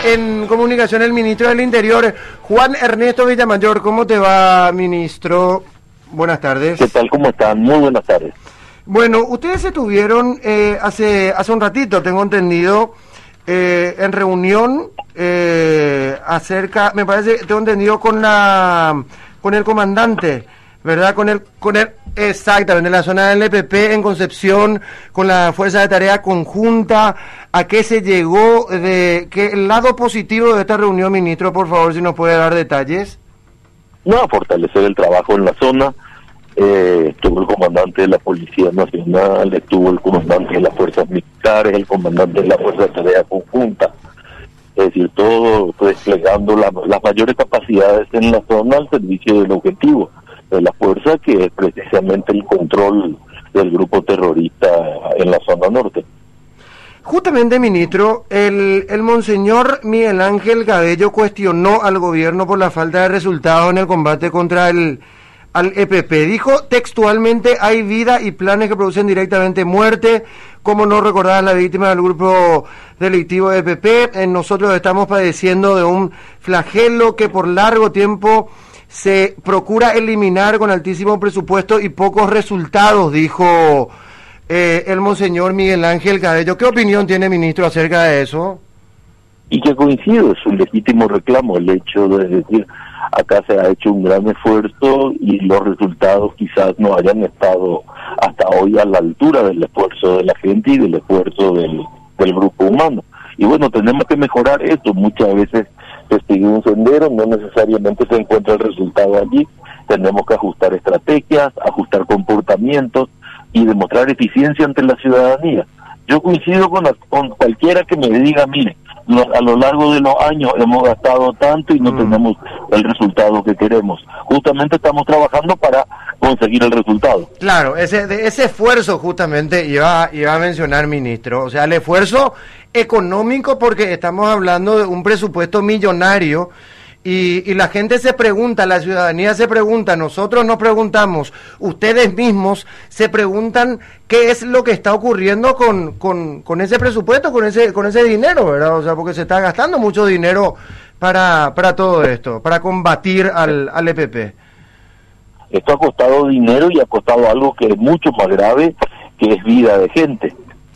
en comunicación el ministro del Interior, Juan Ernesto Villamayor. ¿Cómo te va, ministro? Buenas tardes. ¿Qué tal? ¿Cómo están? Muy buenas tardes. Bueno, ustedes estuvieron hace un ratito, tengo entendido, en reunión acerca, me parece, tengo entendido con el comandante, ¿verdad? Con el exactamente, en la zona del EPP en Concepción, con la Fuerza de Tarea Conjunta. ¿A qué se llegó? El lado positivo de esta reunión, ministro, por favor, si nos puede dar detalles. No, a fortalecer el trabajo en la zona. Estuvo el comandante de la Policía Nacional, estuvo el comandante de las Fuerzas Militares, el comandante de la Fuerza de Tarea Conjunta. Es decir, todo desplegando las mayores capacidades en la zona al servicio del objetivo de la fuerza, que es precisamente el control del grupo terrorista en la zona norte. Justamente, ministro, el monseñor Miguel Ángel Cabello cuestionó al gobierno por la falta de resultados en el combate contra al EPP. Dijo textualmente: hay vida y planes que producen directamente muerte. Como no recordar a la víctima del grupo delictivo de EPP, nosotros estamos padeciendo de un flagelo que por largo tiempo se procura eliminar con altísimo presupuesto y pocos resultados, dijo el monseñor Miguel Ángel Cabello. ¿Qué opinión tiene, ministro, acerca de eso? Y que coincido, es un legítimo reclamo el hecho de decir, acá se ha hecho un gran esfuerzo y los resultados quizás no hayan estado hasta hoy a la altura del esfuerzo de la gente y del esfuerzo del grupo humano. Y bueno, tenemos que mejorar esto. Muchas veces se sigue un sendero, no necesariamente se encuentra el resultado allí. Tenemos que ajustar estrategias, ajustar comportamientos y demostrar eficiencia ante la ciudadanía. Yo coincido con cualquiera que me diga, mire, a lo largo de los años hemos gastado tanto y no tenemos el resultado que queremos. Justamente estamos trabajando para conseguir el resultado. Claro, ese esfuerzo justamente iba a mencionar, ministro. O sea, el esfuerzo económico, porque estamos hablando de un presupuesto millonario. Y la gente se pregunta, la ciudadanía se pregunta, nosotros nos preguntamos, ustedes mismos se preguntan qué es lo que está ocurriendo con ese presupuesto, con ese dinero, ¿verdad? O sea, porque se está gastando mucho dinero para todo esto, para combatir al EPP. Esto ha costado dinero y ha costado algo que es mucho más grave, que es vida de gente.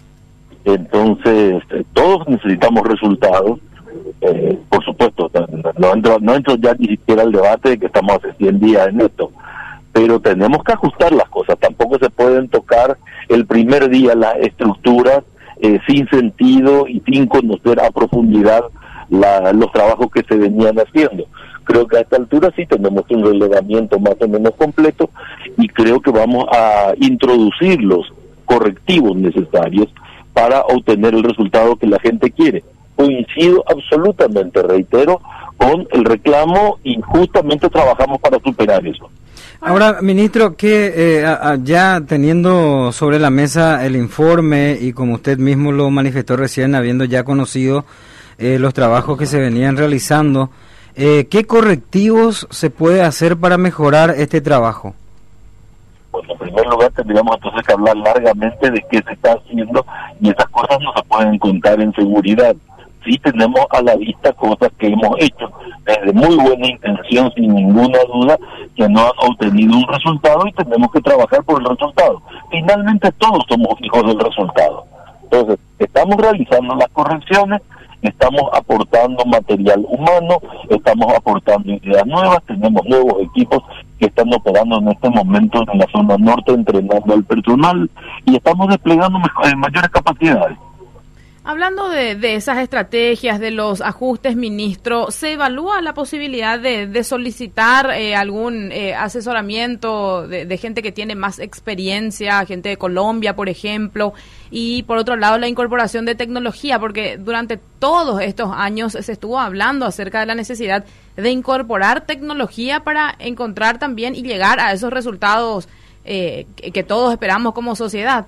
Entonces, todos necesitamos resultados. Por supuesto, no entro ya ni siquiera al debate de que estamos hace 100 días en esto, pero tenemos que ajustar las cosas. Tampoco se pueden tocar el primer día las estructuras sin sentido y sin conocer a profundidad los trabajos que se venían haciendo. Creo que a esta altura sí tenemos un relevamiento más o menos completo y creo que vamos a introducir los correctivos necesarios para obtener el resultado que la gente quiere. Coincido absolutamente, reitero, con el reclamo y justamente trabajamos para superar eso. Ahora, ministro, que ya teniendo sobre la mesa el informe y como usted mismo lo manifestó recién, habiendo ya conocido los trabajos que se venían realizando, ¿qué correctivos se puede hacer para mejorar este trabajo? Bueno, en primer lugar tendríamos entonces que hablar largamente de qué se está haciendo y esas cosas no se pueden contar en seguridad. Sí tenemos a la vista cosas que hemos hecho desde muy buena intención, sin ninguna duda, que no han obtenido un resultado y tenemos que trabajar por el resultado. Finalmente todos somos hijos del resultado. Entonces, estamos realizando las correcciones, estamos aportando material humano, estamos aportando ideas nuevas, tenemos nuevos equipos que están operando en este momento en la zona norte, entrenando al personal y estamos desplegando mayores capacidades. Hablando de esas estrategias, de los ajustes, ministro, ¿se evalúa la posibilidad de solicitar algún asesoramiento de gente que tiene más experiencia, gente de Colombia, por ejemplo? Y por otro lado, la incorporación de tecnología, porque durante todos estos años se estuvo hablando acerca de la necesidad de incorporar tecnología para encontrar también y llegar a esos resultados que todos esperamos como sociedad.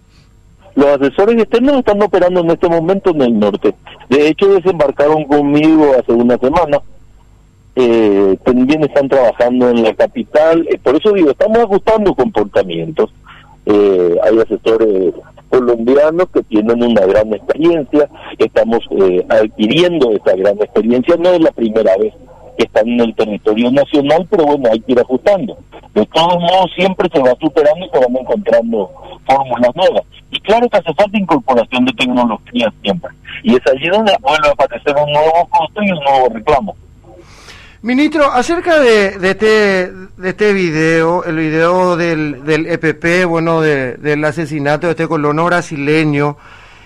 Los asesores externos están operando en este momento en el norte. De hecho, desembarcaron conmigo hace una semana. También están trabajando en la capital. Por eso digo, estamos ajustando comportamientos. hay asesores colombianos que tienen una gran experiencia, estamos adquiriendo esta gran experiencia, no es la primera vez que están en el territorio nacional, pero bueno, hay que ir ajustando. De todos modos, siempre se va superando y se van encontrando fórmulas nuevas. Y claro que hace falta incorporación de tecnología siempre. Y es allí donde vuelve a aparecer un nuevo costo y un nuevo reclamo. Ministro, acerca de este video, el video del EPP, bueno, del asesinato de este colono brasileño,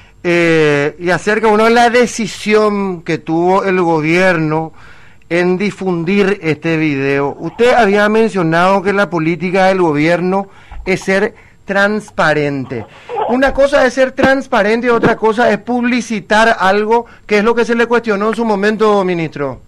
y acerca, bueno, de la decisión que tuvo el gobierno en difundir este video. Usted había mencionado que la política del gobierno es ser transparente. Una cosa es ser transparente y otra cosa es publicitar algo, que es lo que se le cuestionó en su momento, ministro.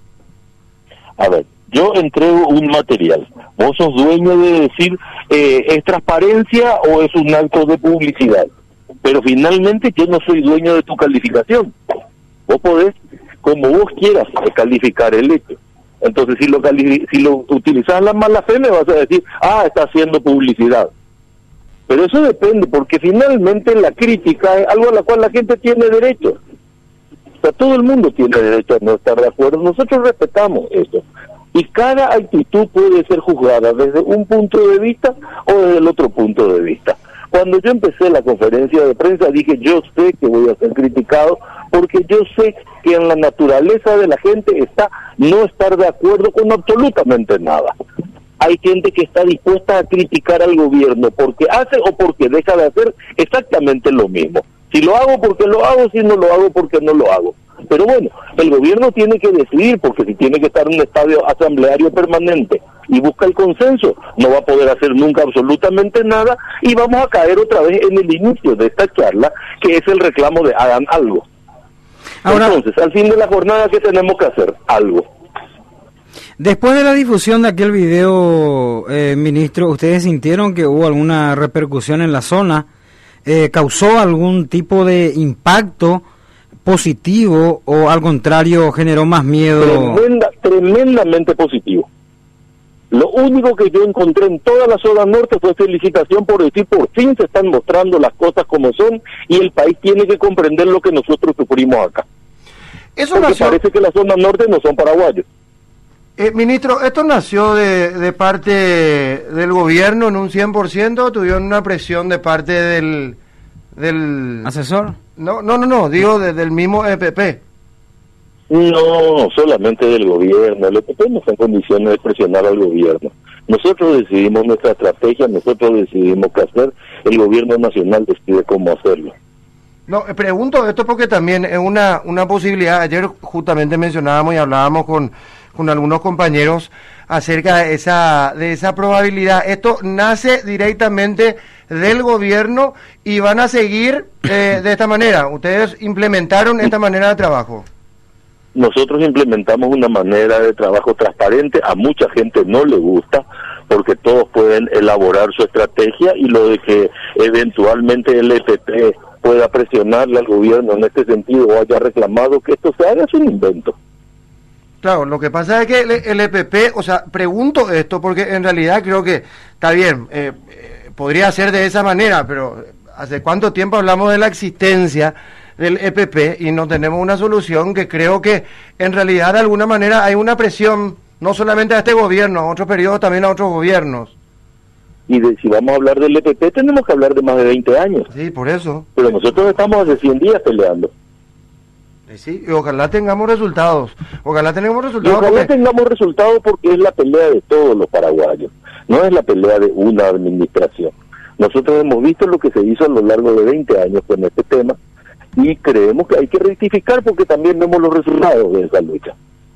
A ver, yo entrego un material. Vos sos dueño de decir, ¿es transparencia o es un acto de publicidad? Pero finalmente yo no soy dueño de tu calificación. Vos podés, como vos quieras, calificar el hecho. Entonces, si lo utilizas en la mala fe, me vas a decir, está haciendo publicidad. Pero eso depende, porque finalmente la crítica es algo a la cual la gente tiene derecho. O sea, todo el mundo tiene derecho a no estar de acuerdo. Nosotros respetamos eso. Y cada actitud puede ser juzgada desde un punto de vista o desde el otro punto de vista. Cuando yo empecé la conferencia de prensa dije, yo sé que voy a ser criticado porque yo sé que en la naturaleza de la gente está no estar de acuerdo con absolutamente nada. Hay gente que está dispuesta a criticar al gobierno porque hace o porque deja de hacer exactamente lo mismo. Si lo hago porque lo hago, si no lo hago porque no lo hago. Pero bueno, el gobierno tiene que decidir, porque si tiene que estar en un estadio asambleario permanente y busca el consenso, no va a poder hacer nunca absolutamente nada y vamos a caer otra vez en el inicio de esta charla, que es el reclamo de hagan algo. Ahora, entonces, al fin de la jornada, ¿qué tenemos que hacer? Algo. Después de la difusión de aquel video, ministro, ¿ustedes sintieron que hubo alguna repercusión en la zona? ¿Causó algún tipo de impacto positivo o al contrario generó más miedo? Tremendamente positivo. Lo único que yo encontré en toda la zona norte fue felicitación por decir por fin se están mostrando las cosas como son y el país tiene que comprender lo que nosotros sufrimos acá. Eso porque nació... parece que las zonas norte no son paraguayos. Ministro, ¿esto nació de parte del gobierno en un 100% o tuvieron una presión de parte del asesor? No, digo del mismo EPP. No, solamente del gobierno. El EPP no está en condiciones de presionar al gobierno. Nosotros decidimos nuestra estrategia, nosotros decidimos qué hacer, el gobierno nacional decide cómo hacerlo. No, pregunto esto porque también es una posibilidad. Ayer justamente mencionábamos y hablábamos con algunos compañeros acerca de esa probabilidad. Esto nace directamente del gobierno y van a seguir de esta manera. Ustedes implementaron esta manera de trabajo. Nosotros implementamos una manera de trabajo transparente, a mucha gente no le gusta, porque todos pueden elaborar su estrategia y lo de que eventualmente el EPP pueda presionarle al gobierno en este sentido o haya reclamado que esto se haga es un invento. Claro, lo que pasa es que el EPP, o sea, pregunto esto porque en realidad creo que está bien, podría ser de esa manera, pero ¿hace cuánto tiempo hablamos de la existencia del EPP y no tenemos una solución? Que creo que en realidad de alguna manera hay una presión, no solamente a este gobierno, a otros periodos también a otros gobiernos. Y si vamos a hablar del EPP tenemos que hablar de más de 20 años. Sí, por eso. Pero nosotros estamos hace 100 días peleando. Sí, y ojalá tengamos resultados. Ojalá tengamos resultados porque es la pelea de todos los paraguayos. No es la pelea de una administración. Nosotros hemos visto lo que se hizo a lo largo de 20 años con este tema y creemos que hay que rectificar porque también vemos los resultados de esa lucha.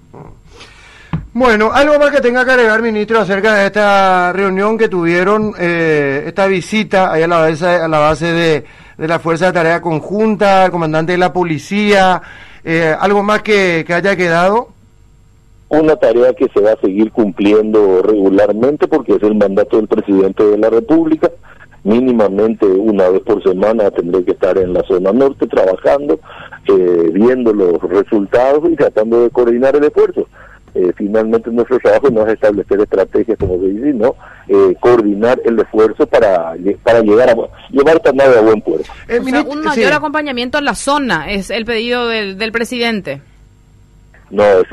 Bueno, algo más que tenga que agregar, ministro, acerca de esta reunión que tuvieron, esta visita ahí a la base de la Fuerza de Tarea Conjunta, el comandante de la policía, algo más que haya quedado. Una tarea que se va a seguir cumpliendo regularmente porque es el mandato del presidente de la República. Mínimamente una vez por semana tendré que estar en la zona norte trabajando, viendo los resultados y tratando de coordinar el esfuerzo. Finalmente nuestro trabajo no es establecer estrategias, como se dice, sino coordinar el esfuerzo para llevar esta nave a buen puerto. O sea, un mayor acompañamiento en la zona es el pedido del presidente. No, es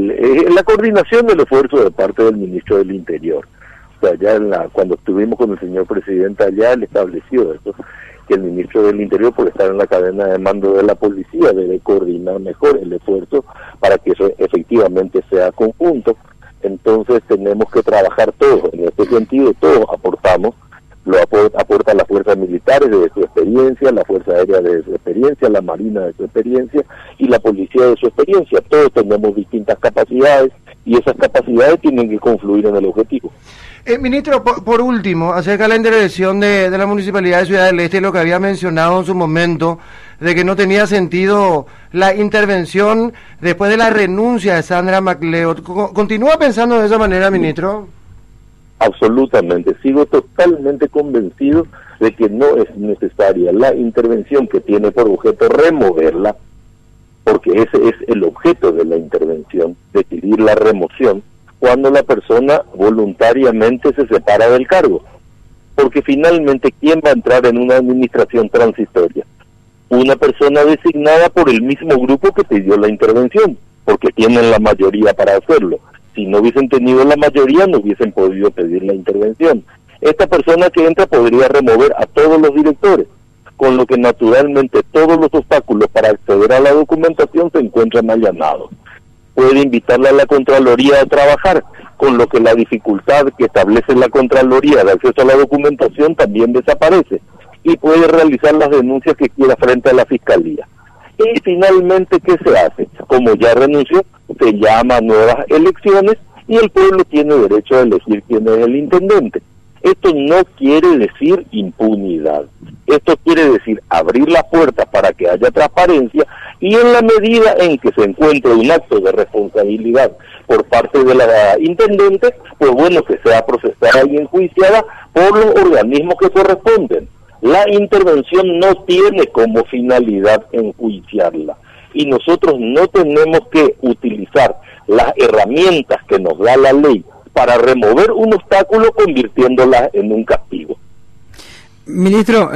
la coordinación del esfuerzo de parte del ministro del Interior. O sea, ya cuando estuvimos con el señor presidente allá, él estableció eso, que el ministro del Interior, por estar en la cadena de mando de la policía, debe coordinar mejor el esfuerzo para que eso efectivamente sea conjunto. Entonces tenemos que trabajar todos, en este sentido todos aportamos, lo aporta las fuerzas militares de su experiencia, la Fuerza Aérea de su experiencia, la Marina de su experiencia y la Policía de su experiencia. Todos tenemos distintas capacidades y esas capacidades tienen que confluir en el objetivo. Ministro, por último, acerca de la intervención de la Municipalidad de Ciudad del Este, lo que había mencionado en su momento, de que no tenía sentido la intervención después de la renuncia de Sandra MacLeod. ¿Continúa pensando de esa manera, ministro? Absolutamente, sigo totalmente convencido de que no es necesaria la intervención que tiene por objeto removerla, porque ese es el objeto de la intervención, decidir la remoción, cuando la persona voluntariamente se separa del cargo. Porque finalmente, ¿quién va a entrar en una administración transitoria? Una persona designada por el mismo grupo que pidió la intervención, porque tienen la mayoría para hacerlo. Si no hubiesen tenido la mayoría, no hubiesen podido pedir la intervención. Esta persona que entra podría remover a todos los directores, con lo que naturalmente todos los obstáculos para acceder a la documentación se encuentran allanados. Puede invitarle a la Contraloría a trabajar, con lo que la dificultad que establece la Contraloría de acceso a la documentación también desaparece, y puede realizar las denuncias que quiera frente a la Fiscalía. Y finalmente, ¿qué se hace? Como ya renunció, se llama a nuevas elecciones y el pueblo tiene derecho a elegir quién es el intendente. Esto no quiere decir impunidad. Esto quiere decir abrir las puertas para que haya transparencia y en la medida en que se encuentre un acto de responsabilidad por parte de la intendente, pues bueno, que sea procesada y enjuiciada por los organismos que corresponden. La intervención no tiene como finalidad enjuiciarla y nosotros no tenemos que utilizar las herramientas que nos da la ley para remover un obstáculo convirtiéndola en un castigo. Ministro,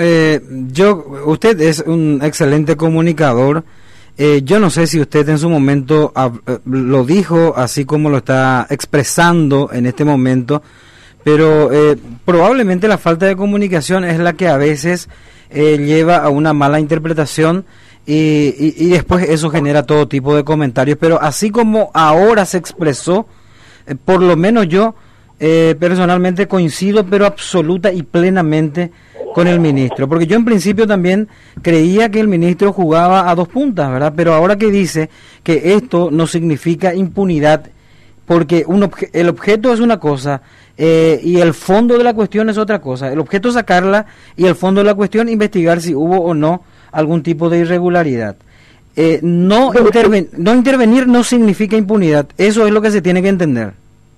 usted es un excelente comunicador. Yo no sé si usted en su momento lo dijo así como lo está expresando en este momento, pero probablemente la falta de comunicación es la que a veces lleva a una mala interpretación y después eso genera todo tipo de comentarios. Pero así como ahora se expresó, por lo menos yo personalmente coincido, pero absoluta y plenamente con el ministro, porque yo en principio también creía que el ministro jugaba a dos puntas, ¿verdad? Pero ahora que dice que esto no significa impunidad, porque el objeto es una cosa y el fondo de la cuestión es otra cosa. El objeto es sacarla y el fondo de la cuestión investigar si hubo o no algún tipo de irregularidad. No intervenir no significa impunidad, eso es lo que se tiene que entender.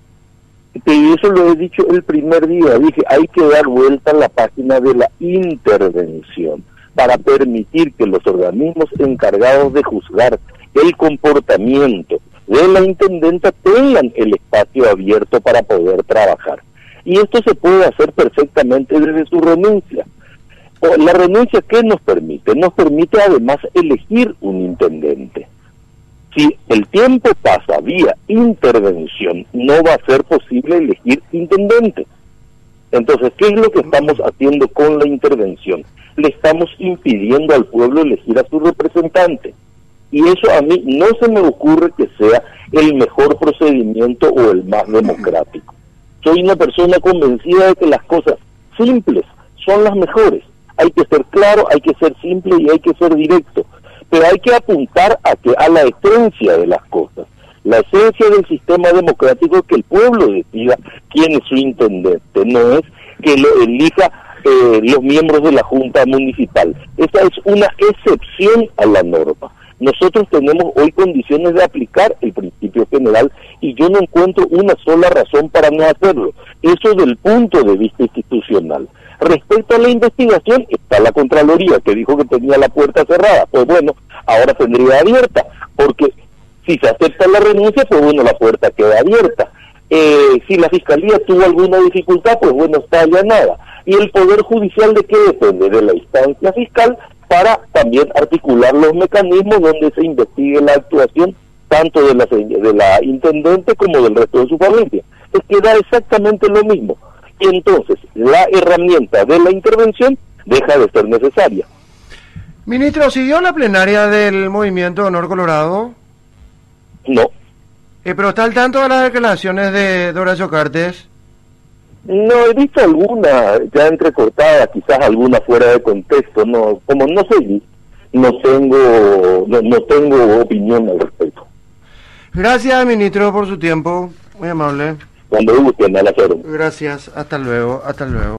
Y eso lo he dicho el primer día, dije, hay que dar vuelta a la página de la intervención para permitir que los organismos encargados de juzgar el comportamiento de la intendenta tengan el espacio abierto para poder trabajar. Y esto se puede hacer perfectamente desde su renuncia. La renuncia, ¿qué nos permite? Nos permite además elegir un intendente. Si el tiempo pasa vía intervención, no va a ser posible elegir intendente. Entonces, ¿qué es lo que estamos haciendo con la intervención? Le estamos impidiendo al pueblo elegir a su representante. Y eso a mí no se me ocurre que sea el mejor procedimiento o el más democrático. Soy una persona convencida de que las cosas simples son las mejores. Hay que ser claro, hay que ser simple y hay que ser directo. Pero hay que apuntar a la esencia de las cosas. La esencia del sistema democrático es que el pueblo decida quién es su intendente, no es que lo elija los miembros de la Junta Municipal. Esa es una excepción a la norma. Nosotros tenemos hoy condiciones de aplicar el principio general y yo no encuentro una sola razón para no hacerlo. Eso del punto de vista institucional. Respecto a la investigación, está la Contraloría, que dijo que tenía la puerta cerrada. Pues bueno, ahora tendría abierta, porque Si se acepta la renuncia, pues bueno, la puerta queda abierta. Si la Fiscalía tuvo alguna dificultad, pues bueno, está allanada. ¿Y el Poder Judicial de qué depende? De la instancia fiscal, para también articular los mecanismos donde se investigue la actuación tanto de la intendente como del resto de su familia. Es que da exactamente lo mismo. Y entonces la herramienta de la intervención deja de ser necesaria. Ministro, ¿siguió la plenaria del Movimiento Honor Colorado? No. Pero está al tanto de las declaraciones de Horacio Cartes. No, he visto alguna ya entrecortada, quizás alguna fuera de contexto. No, como no seguí, no tengo opinión al respecto. Gracias, ministro, por su tiempo. Muy amable. Cuando gusten, a la cero. Gracias. Hasta luego. Hasta luego.